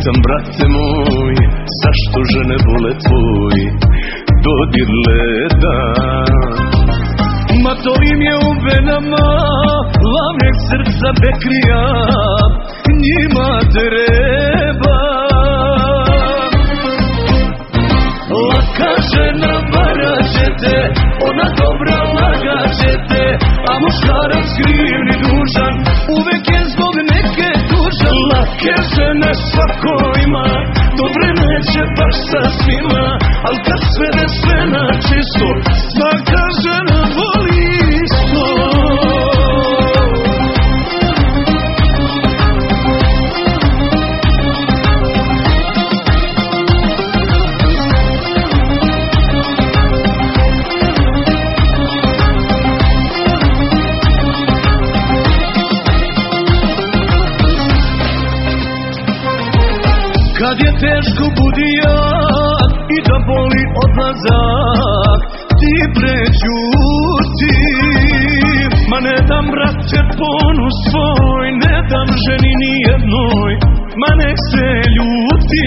pitam, brate moj, zašto žene vole tvoj dodir leda? Ma to im je u venama, lavnjeg srca bekrija, njima treba. Laka žena varaće te, ona dobra lagaće te, a muškarac kriv ni dužan, uvek je zbog neke tužan. Lake žene svako ima, dobre neće baš sa svima, al kad svede sve na čisto, svaka žena voli isto. Kad je teško budijak i da boli odlazak, ti prećuti. Ma ne dam, brate, ponus svoj, ne dam ženi nijednoj, ma nek se ljuti.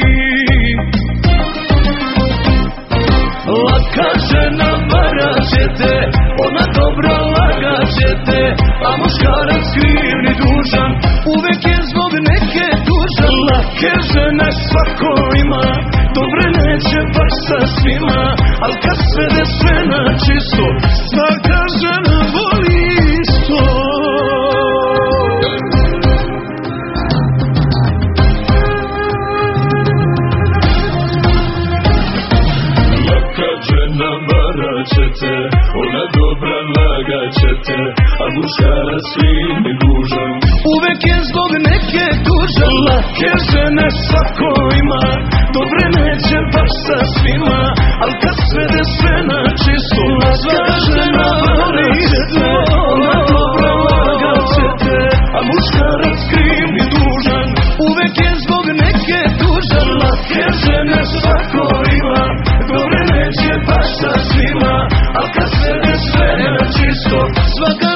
Laka žena varaće te, ona dobra lagaće te, a muškarac kriv ni dužan, uvek je zbog neke tužan. Lake žene svako ima, dobre neće baš sa svima, al kad svede sve na čisto, svaka žena voli isto. Laka žena varaće te, ona dobra lagaće te, a muškarac kriv ni dužan, uvek je zbog neke tužan. Lake žene svako ima, dobre neće baš sa svima, al kad svede sve na čisto, svaka žena varaće te, ona dobra lagaće te, a muškarac kriv ni dužan, uvek je zbog neke tužan. Lake žene svako ima, dobre neće baš sa svima, al kad svede sve na čisto, svaka